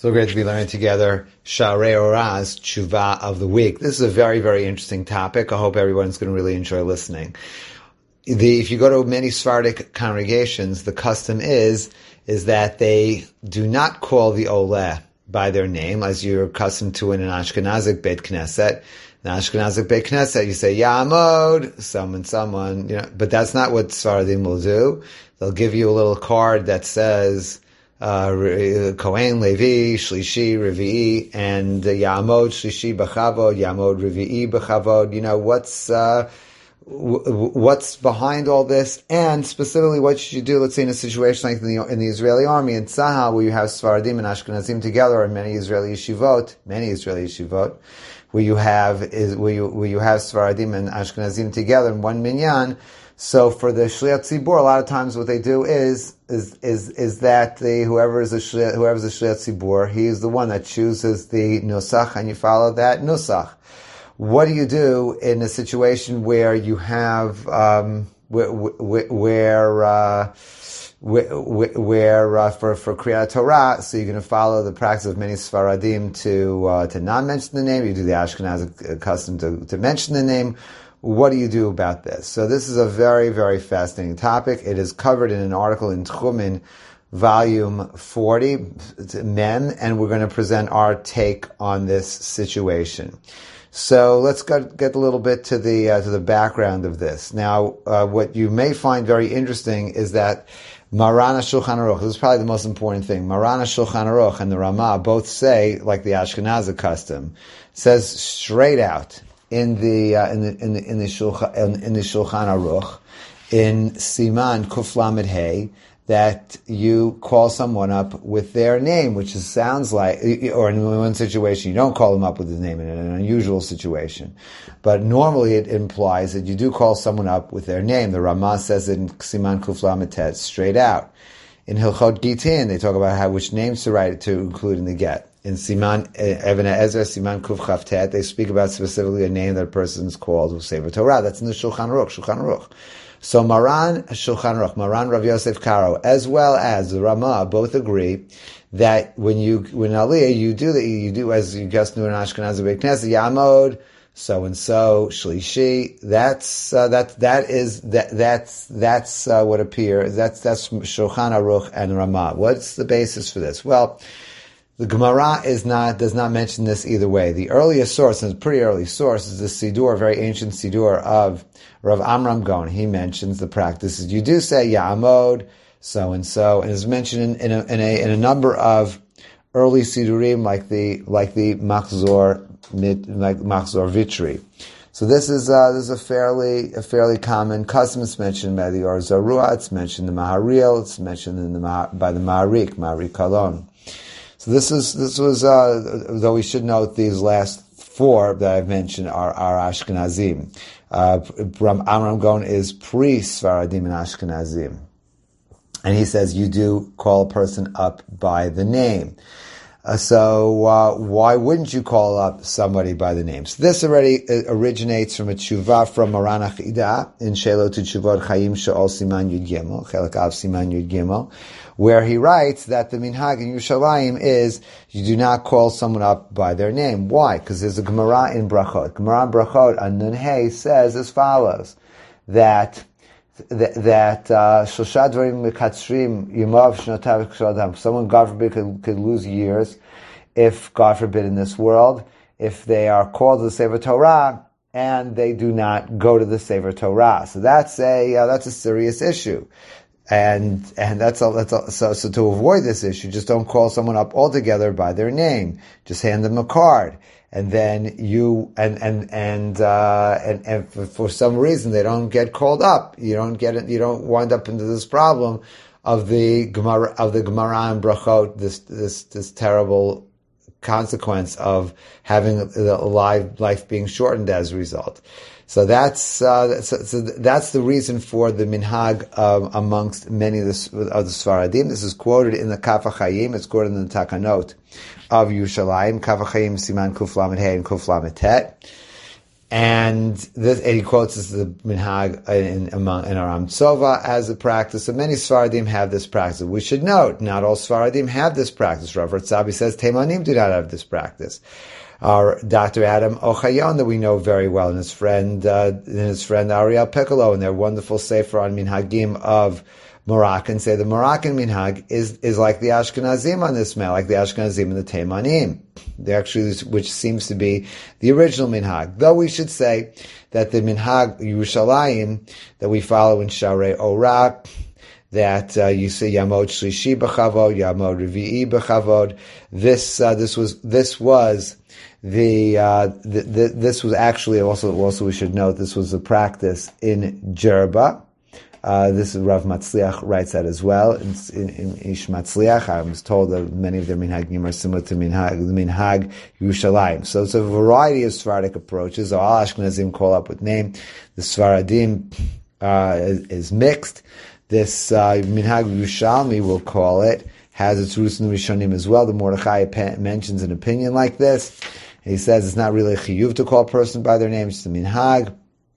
So great to be learning together Sha'arei Ora's Tshuva of the week. This is a very, very interesting topic. I hope everyone's going to really enjoy listening. If you go to many Sephardic congregations, the custom is that they do not call the Oleh by their name, as you're accustomed to in an Ashkenazic Beit Knesset. In an Ashkenazic Beit Knesset, you say Ya'amod, someone, but that's not what Sephardim will do. They'll give you a little card that says Kohen, Levi, Shlishi, Revi'i, and Ya'amod, Shlishi, B'chavod, Ya'amod, Revi'i, B'chavod. What's behind all this, and specifically what should you do, let's say in a situation like in the Israeli army, in Tzahal, where you have Sephardim and Ashkenazim together, and many Israeli yeshivot, where you have Sephardim and Ashkenazim together in one minyan. So for the Shliach Tzibur, a lot of times what they do is that whoever's a Shliach Tzibur, he is the one that chooses the nusach, and you follow that nusach. What do you do in a situation where you have for Kriyat Torah? So you're going to follow the practice of many Sfaradim to not mention the name. You do the Ashkenazi custom to mention the name. What do you do about this? So this is a very, very fascinating topic. It is covered in an article in Tchumen, volume 40, Mem, and we're going to present our take on this situation. So let's get a little bit to the background of this. Now, what you may find very interesting is that Maran HaShulchan Aruch, this is probably the most important thing. Maran HaShulchan Aruch and the Ramah both say, like the Ashkenazi custom, says straight out in the Shulchan Aruch in Siman Kuf Lamed Hey, that you call someone up with their name, which sounds like, or in one situation you don't call them up with his name in an unusual situation. But normally it implies that you do call someone up with their name. The Ramah says it in Siman Kuf Lamed Tet straight out. In Hilchot Gitin, they talk about which names to write to include in the get. In Siman Even HaEzer, Siman Kuf Chaf Tet, they speak about specifically a name that a person is called with Sefer Torah. That's in the Shulchan Aruch. So Maran Shulchan Aruch, Maran Rav Yosef Karo, as well as the Ramah, both agree that when Aliyah, you do as you just knew in Ashkenazi Beit Knesset, Ya'amod, so and so, Shlishi. That's what appears. That's Shulchan Aruch and Ramah. What's the basis for this? Well, the Gemara does not mention this either way. The earliest source, and it's a pretty early source, is the Sidur, a very ancient Sidur of Rav Amram Gaon. He mentions the practices. You do say Ya'amod, so and so, and is mentioned in a number of early Sidurim, like the Machzor Vitri. So this is a fairly common custom. It's mentioned by the Or Zarua. It's mentioned in the Maharil. It's mentioned by the Ma'arik Kalon. So this was, though we should note these last four that I've mentioned are Ashkenazim. Amram Gaon is pre-Sfaradim and Ashkenazim. And he says you do call a person up by the name. So why wouldn't you call up somebody by the name? So this already originates from a tshuva from Maran Achida in Shelo to Tshuvot Chaim She'ol Siman Yud Gimel, Chelak Av Siman Yud Gimel, where he writes that the minhag in Yerushalayim is you do not call someone up by their name. Why? Because there's a Gemara in Brachot. Gemara in Brachot on Nun Hey says as follows, that Shosha Dvarim Mekatzrim Yimav Shnotav K'Shodam. Someone, God forbid, could lose years, if, God forbid, in this world, if they are called to the Sefer Torah and they do not go to the Sefer Torah. So that's a serious issue. And so to avoid this issue, just don't call someone up altogether by their name. Just hand them a card. And then and for some reason they don't get called up. You don't wind up into this problem of the Gemara and Brachot, this terrible consequence of having the life being shortened as a result. So that's the reason for the minhag amongst many of the Sfaradim. This is quoted in the Kaf HaChaim. It's quoted in the Takanot of Yerushalayim, Kaf HaChaim, Siman Kuf Lamed Hey and Kuf Lamed Tet. And he quotes this as the minhag in Aram Tzova as a practice. So many Sfaradim have this practice. We should note, not all Sfaradim have this practice. Rav Ratzabi says Teimanim do not have this practice. Our Dr. Adam Ochayon, that we know very well, and his friend Ariel Piccolo, and their wonderful sefer on minhagim of Moroccan, say the Moroccan minhag is like the Ashkenazim on this matter, like the Ashkenazim and the Teimanim. They actually, which seems to be the original minhag. Though we should say that the minhag Yerushalayim that we follow in Sharei Orak, that you say Yamod Shlishi b'chavod, Yamod Revi'i b'chavod. This was actually also we should note this was a practice in Jerba. This is Rav Matzliach writes that as well. In Ish Matzliach, I was told that many of their minhagim are similar to the minhag Yerushalayim. So it's a variety of Sephardic approaches. All Ashkenazim call up with name. The Sfaradim is mixed. This minhag Yerushalmi, we'll call it, has its roots in the Rishonim as well. The Mordechai mentions an opinion like this. He says it's not really a chiyuv to call a person by their name; it's a minhag.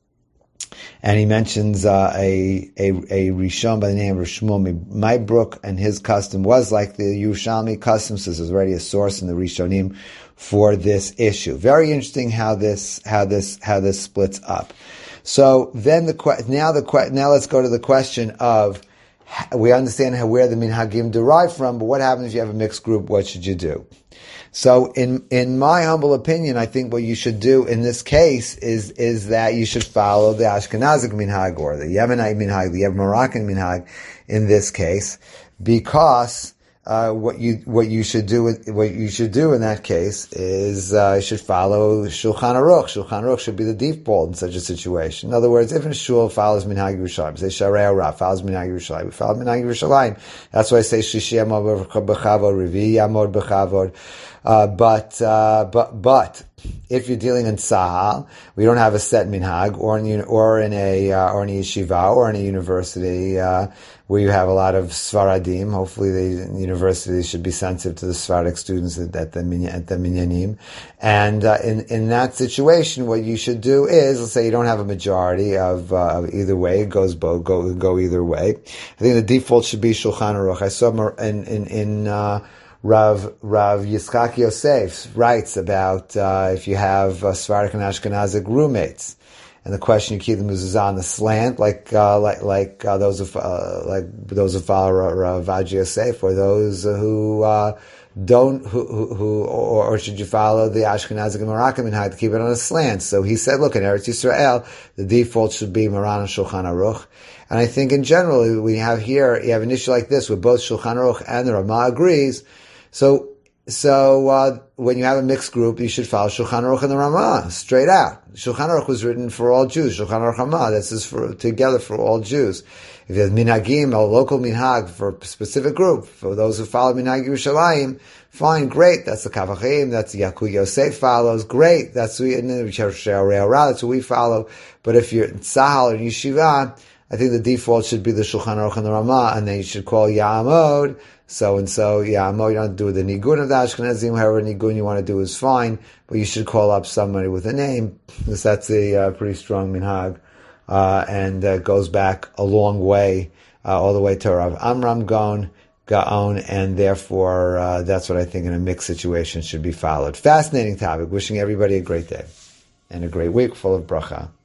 And he mentions a Rishon by the name of Shmuel Maibrook, and his custom was like the Yerushalmi custom, so there's already a source in the Rishonim for this issue. Very interesting how this splits up. So then now let's go to the question of, we understand where the minhagim derive from, but what happens if you have a mixed group? What should you do? So in my humble opinion, I think what you should do in this case is that you should follow the Ashkenazic minhag or the Yemenite minhag, the Moroccan minhag in this case, because what you should do in that case is you should follow Shulchan Aruch. Shulchan Aruch should be the default in such a situation. In other words, if a shul follows minhag Yerushalayim, say Sharei Orah follows minhag Yerushalayim, we follow minhag Yerushalayim. That's why I say Shishi Amod b'chavod, Revi'i Amod b'chavod. But if you're dealing in Tzahal, we don't have a set minhag, or in a yeshiva, or in a university, where you have a lot of Sfaradim. Hopefully the universities should be sensitive to the Sephardic students at the minyanim. And, in that situation, what you should do is, let's say you don't have a majority of either way, it goes go either way. I think the default should be Shulchan Aruch. I saw in Rav Yitzchak Yosef writes about if you have Sephardic and Ashkenazic roommates, and the question you keep the mezuzah on the slant, like those who follow Rav Adi Yosef, or those who don't, or should you follow the Ashkenazic and Moroccan minhag to keep it on a slant? So he said, look, in Eretz Yisrael, the default should be Moran and Shulchan Aruch. And I think in general, you have an issue like this where both Shulchan Aruch and the Ramah agrees. So when you have a mixed group, you should follow Shulchan Aruch and the Ramah, straight out. Shulchan Aruch was written for all Jews. Shulchan Aruch Ramah, this is together for all Jews. If there's minhagim, a local minhag for a specific group, for those who follow minhag Yerushalayim, fine, great, that's the Kavachim, that's the Yaakov Yosef follows, great, that's what we follow. But if you're in Tzahal or Yeshiva, I think the default should be the Shulchan Aruch and the Ramah, and then you should call Ya'amod, so-and-so, Ya'amod, you don't have to do the Nigun of the Ashkenazim, however Nigun you want to do is fine, but you should call up somebody with a name, because that's a pretty strong minhag, and goes back a long way, all the way to Rav Amram Gaon, and therefore, that's what I think in a mixed situation should be followed. Fascinating topic. Wishing everybody a great day, and a great week full of bracha.